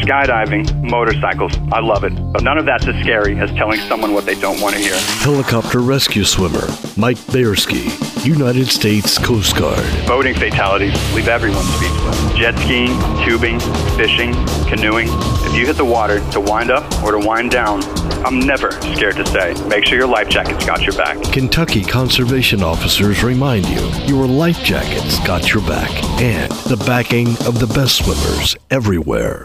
skydiving, motorcycles. I love it. But none of that's as scary as telling someone what they don't want to hear. Helicopter rescue swimmer Mike Bayersky, United States Coast Guard. Boating fatalities leave everyone speechless. Jet skiing, tubing, fishing, canoeing. If you hit the water to wind up or to wind down, I'm never scared to say, make sure your life jacket's got your back. Kentucky conservation officers remind you your life jacket's got your back and the backing of the best swimmers everywhere.